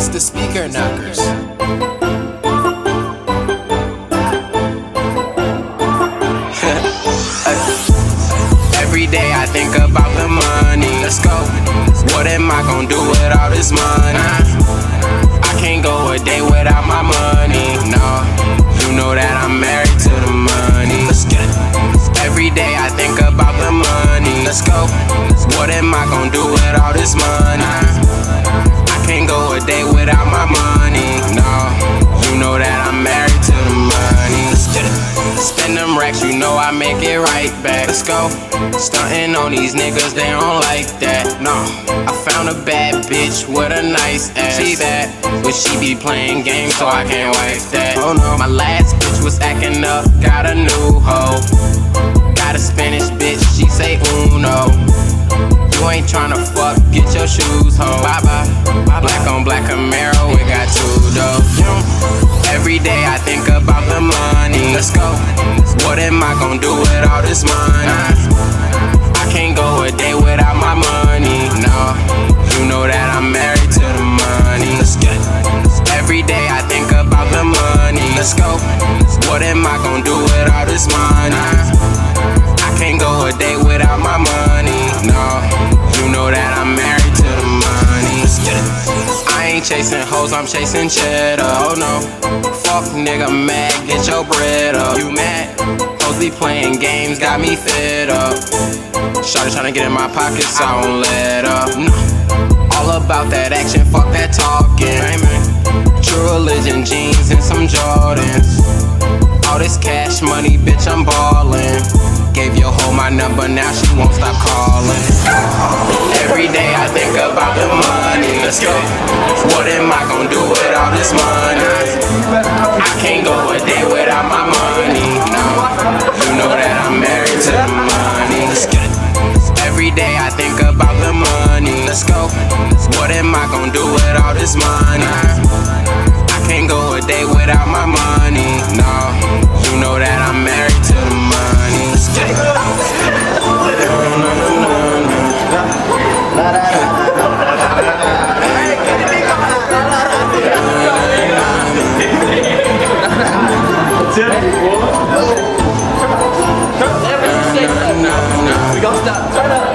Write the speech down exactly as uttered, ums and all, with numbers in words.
It's the speaker knockers. Every day I think about the money. Let's go. What am I gonna do with all this money? I can't go a day without my money. No, you know that I'm married to the money. Let's get it. Every day I think about the money. Let's go. What am I gonna do with all this money? I can't go a day without my money. No, you know that I'm married to the money. Let's get it. Spend them racks, you know I make it right back. Let's go. Stuntin' on these niggas, they don't like that. No, I found a bad bitch with a nice ass. She bad, but she be playing games, so I can't wife that. Oh no, my last bitch was acting up, got a new hoe. Got a Spanish bitch, she say uno. You ain't tryna fuck, get your shoes, ho. Bye bye. Black on black Camaro, we got two though. Every day I think about the money. Let's go. What am I gonna do with all this money? I can't go a day without my money. No, you know that I'm married to the money. Let's get it. Every day I think about the money. Let's go. What am I gonna do with all this money? I can't go a day without my money. No, you know that I'm married to the money. Let's get it. I ain't chasing hoes, I'm chasing cheddar. Oh no, fuck nigga mad, get your bread up. You mad? Hoes be playing games, got me fed up. Shawty tryna get in my pockets, I won't let up. No. All about that action, fuck that talking. True Religion jeans and some Jordans. All this cash money, bitch, I'm ballin'. Gave your hoe my number, now she won't stop calling. Every day I think about the money. Let's go. What am I gonna do with all this money? I can't go a day without my money. No, you know that I'm married to the money. Let's get it. Every day I think about the money. Let's go. What am I gonna do with all this money? I can't go a day without my money. No, you know that I'm married to the money. Let's get it. We got stop. Turn up.